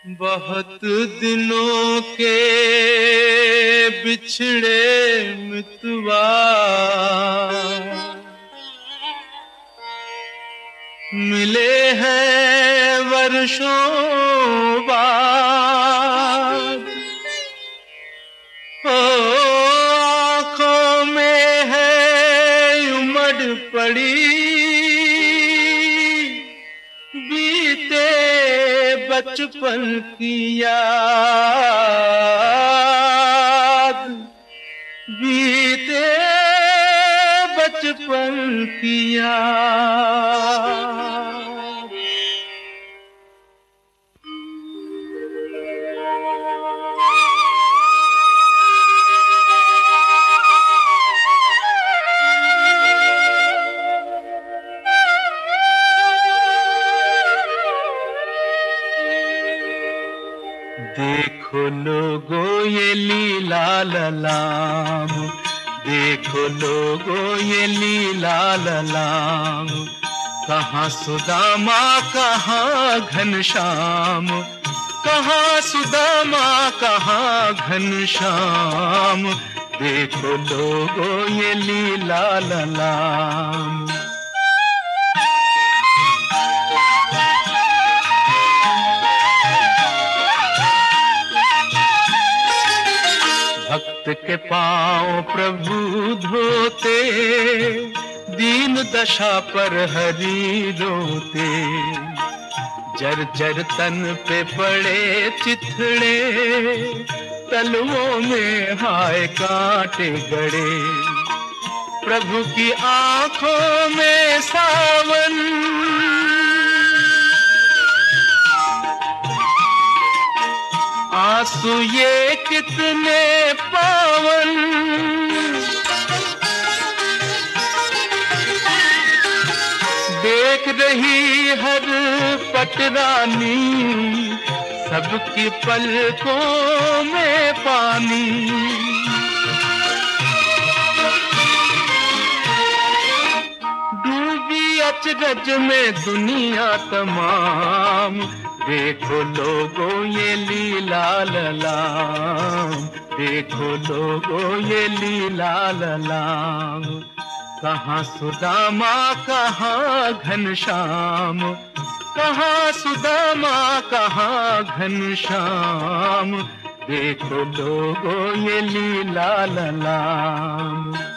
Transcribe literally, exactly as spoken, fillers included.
बहुत दिनों के बिछड़े मितवा मिले हैं वर्षों बाद। ओ आँखों में है उमड़ पड़ी बीते बचपन की याद, बीते बचपन की याद। देखो लोगो ये लीला ललाम, देखो लोगो ये लीला ललाम। कहाँ सुदामा कहाँ घनश्याम, कहाँ सुदामा कहाँ घनश्याम। देखो लोगो ये लीला ललाम। भक्त के पांव प्रभु धोते, दीन दशा पर हरि रोते। जर जर तन पे पड़े चिथड़े, तलवों में हाय कांटे गड़े। प्रभु की आंखों में सावन, आंसू ये कितने पावन। देख रही हर पटरानी, सबकी पलकों में पानी। डूबी अचरज में दुनिया तमाम। देखो लोगो ये लीला ललाम, देखो लोगो ये लीला ललाम। कहाँ सुदामा कहाँ घनश्याम, कहाँ सुदामा कहाँ घनश्याम। देखो लोगो ये लीला ललाम।